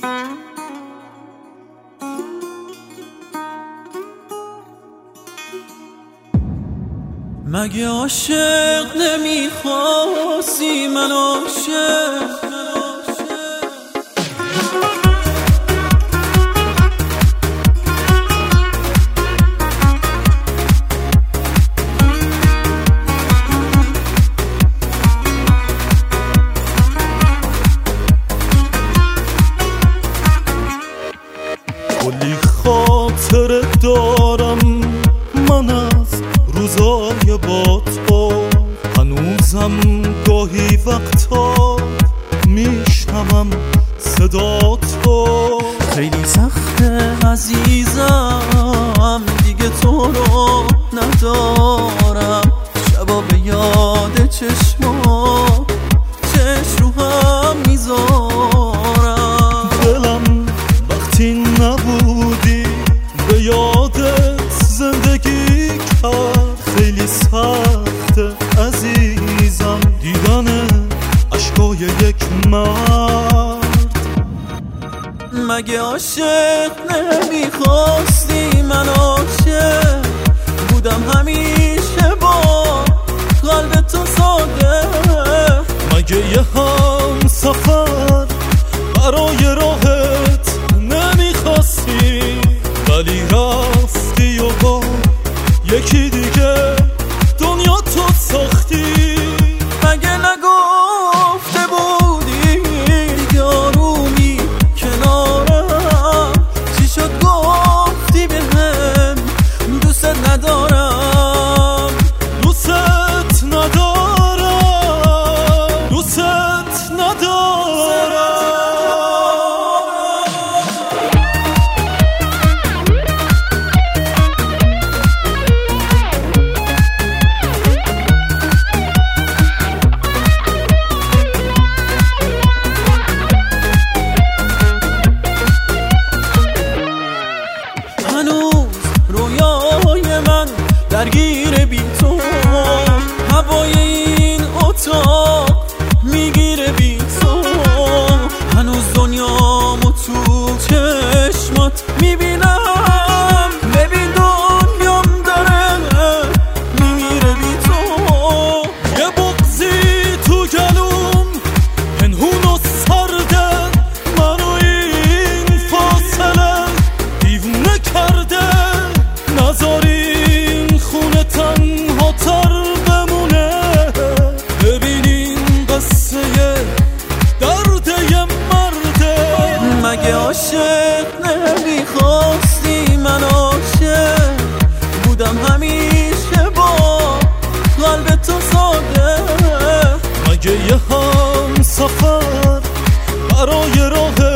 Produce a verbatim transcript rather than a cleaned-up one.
مگه عاشق نمیخواستی من عاشق کلی خاطره دارم من از روزای با تو، هنوزم گاهی وقتا میشنوم صدا تو. خیلی سخته عزیزم دیگه تو رو ندارم، شبا به یاد چشما چشم رو هم میذارم. دلم وقتی نبودی به یادت زندگی کرد، خیلی سخته عزیزم دیدن عشقای یک مرد. مگه عاشق نمیخواستی من عاشق بودم همیشه با قلب تو ساده. مگه یه هم سفر برای راحت نمیخواستی ولی رفتی و با یکی دیگه دنیا تو ساختی. مگه نگفته بودی یارومی کنارم، چی شد گفتی بهم دوست ندارم. دوست ندارم دوست ندارم. هنوز رویای من درگیر بی تو، هوای این اتاق میگیره بی تو. هنوز دنیامو تو چشمات میبینم، ببین دنیام داره میمیره بی تو. یه بغضی تو گلوم پنهون و سرده، منو این فاصله دیوونه کرده. نذارین خونه تنها تر بمونه، ببینین قصه درد یه مرده. مگه عاشق نمیخواستی من عاشق بودم همیشه با قلب تو ساده. مگه یه هم سفر برای راه